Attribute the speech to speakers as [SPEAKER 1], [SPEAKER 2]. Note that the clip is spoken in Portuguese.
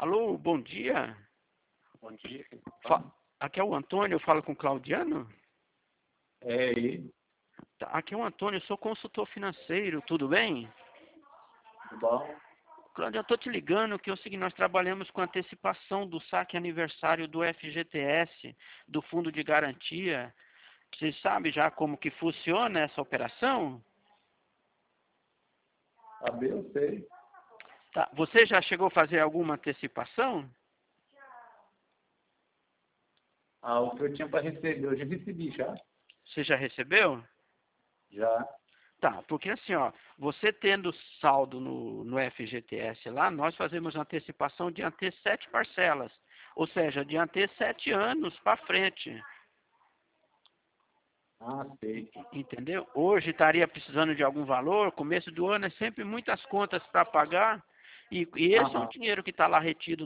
[SPEAKER 1] Alô, bom dia.
[SPEAKER 2] Bom dia.
[SPEAKER 1] Aqui é o Antônio, eu falo com o Claudiano.
[SPEAKER 2] É ele.
[SPEAKER 1] Tá, aqui é o Antônio, eu sou consultor financeiro, tudo bem?
[SPEAKER 2] Tudo bom?
[SPEAKER 1] Claudiano, eu estou te ligando que é o seguinte, nós trabalhamos com antecipação do saque aniversário do FGTS, do Fundo de Garantia. Você sabe já como que funciona essa operação?
[SPEAKER 2] Saber eu sei.
[SPEAKER 1] Tá, você já chegou a fazer alguma antecipação?
[SPEAKER 2] Ah, o que eu tinha para receber, eu já recebi já.
[SPEAKER 1] Você já recebeu?
[SPEAKER 2] Já.
[SPEAKER 1] Tá, porque assim, ó, você tendo saldo no FGTS lá, nós fazemos antecipação de até 7 parcelas, ou seja, de até 7 anos para frente,
[SPEAKER 2] Ah, sei.
[SPEAKER 1] entendeu? Hoje estaria precisando de algum valor, começo do ano é sempre muitas contas para pagar, e esse é o
[SPEAKER 2] Aham.
[SPEAKER 1] dinheiro que está lá retido